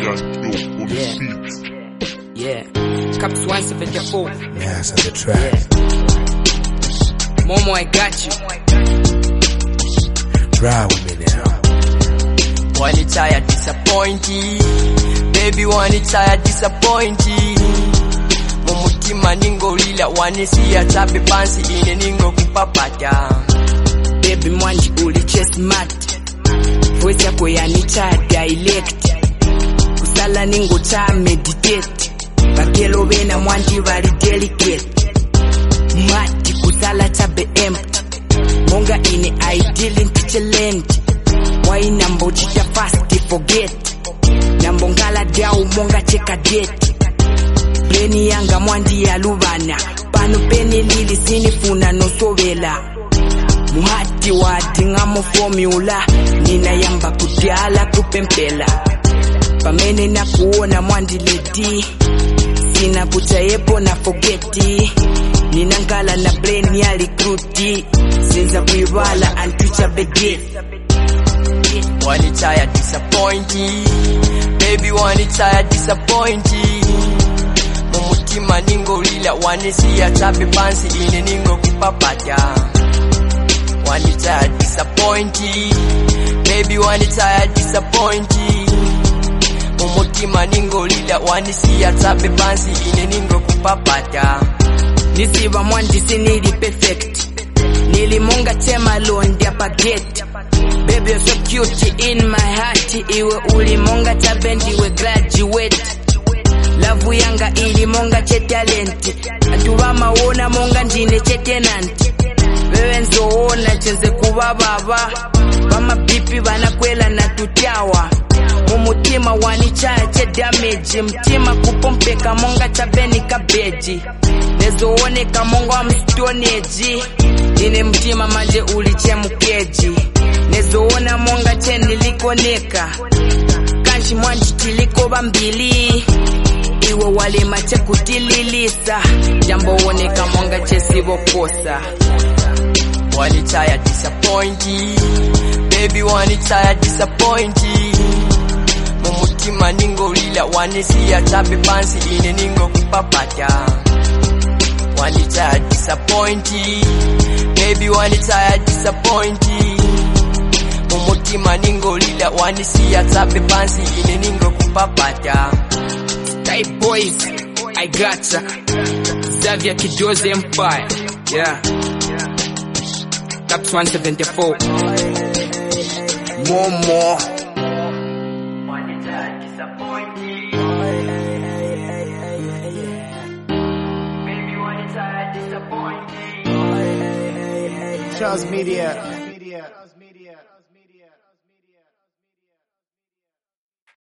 Yeah. Caps 174. Yes, on the track. Yeah. Momo, I got you. Ride with me now. One it tired, disappointing. Baby, one it tired, disappointing. Mumutima ningo lila, one siya tabi pansi ine ningo kupapata. Baby, mwanji uli chest mat. Voice yako yanita dialect. Kusala ningo cha meditate. Bakelo bena mwanji bali delicate. Mati kusala chabe empty. Monga ine ideal intelligent. Why nambo chita fast forget. Nambo ngala dau monga cheka date. Pleni yanga mwandi ya lubana. Pano peni lili sinifuna no sovela. Muhati wati ngamo formula. Nina yamba kutyala kupempela. Pamene na kuona mwandi ledi. Sina kuchayepo na forgeti. Nina ngala na brain ya recruiti. Sinza kuiwala anticha begit. One it tired, disappointing. Baby, one it tired, disappointing. Mumutima ningo lila, one siya tabi pansi ine ningo kupapata. One it tired, disappointing. Baby, one it tired, disappointing. Mumutima ningo lila, one siya tabi pansi ine ningo kupapata. Nisiba mwandi sinili perfect. Nilimunga tema londi apageti. Baby, you're so cute in my heart. Iwe ulimonga tabendi we graduate. Love yanga ilimonga che talent. Atuwa maona monga njine che tenant. Wewe nzoona chenze kuwa baba. Bama pipi banakwela na tutiawa. Mumutima wanichaya che damage. Mtima kupompeka monga tabeni kabeji. Nezoone kamonga mstoneji. Ine mtima manje uliche mukeji. Nezoona monga cheni likoneka. Kanshi mwanji tiliko bambili. Iwe wale mache kutililisa. Jambo oneka monga chesibo kosa. One it tired, disappointing. Baby, one it tired, disappointing. Mumutima ningo lila, one siya tabi pansi ine ningo kupapata. One it tired, disappointing. Baby, one it tired, disappointing. Mumutima ningo lila, one siya tabi pansi ine ningo kupapata. Type boys, I gotcha. Xavier Kidoze Empire. Yeah. Caps 174. Momo. One it tired, disappointing. Baby, one it tired, disappointing. Charles Media.